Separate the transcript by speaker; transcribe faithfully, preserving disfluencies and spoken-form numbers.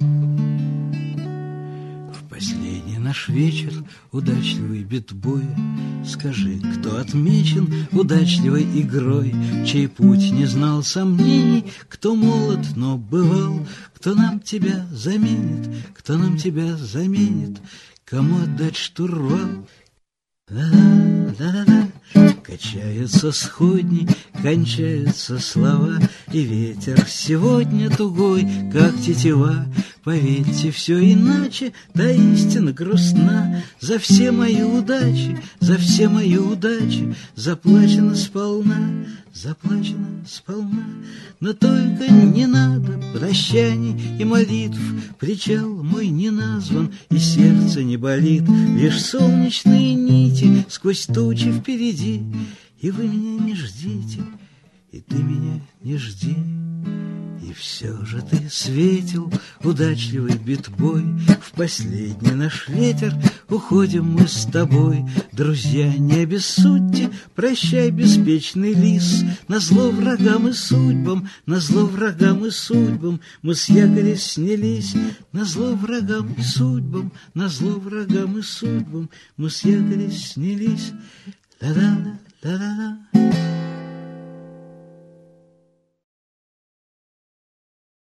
Speaker 1: В последний наш вечер удачливый битбоя, скажи, кто отмечен удачливой игрой, чей путь не знал сомнений, кто молод, но бывал, кто нам тебя заменит, кто нам тебя заменит, кому отдать штурвал? Да-да, да-да-да. Качаются сходни, кончаются слова, и ветер сегодня тугой, как тетива. Поверьте, все иначе, да истина грустна. За все мои удачи, за все мои удачи заплачено сполна, заплачено сполна. Но только не надо прощаний и молитв, причал мой не назван, и сердце не болит. Лишь солнечные нити сквозь тучи впереди, и вы меня не ждите, и ты меня не жди. И все же ты светил, удачливый битбой, в последний наш ветер уходим мы с тобой. Друзья, не обессудьте, прощай, беспечный лис. Назло врагам и судьбам, назло врагам и судьбам мы с якоря снялись. Назло врагам и судьбам, назло врагам и судьбам мы с якоря снялись. Да-да-да, да-да-да.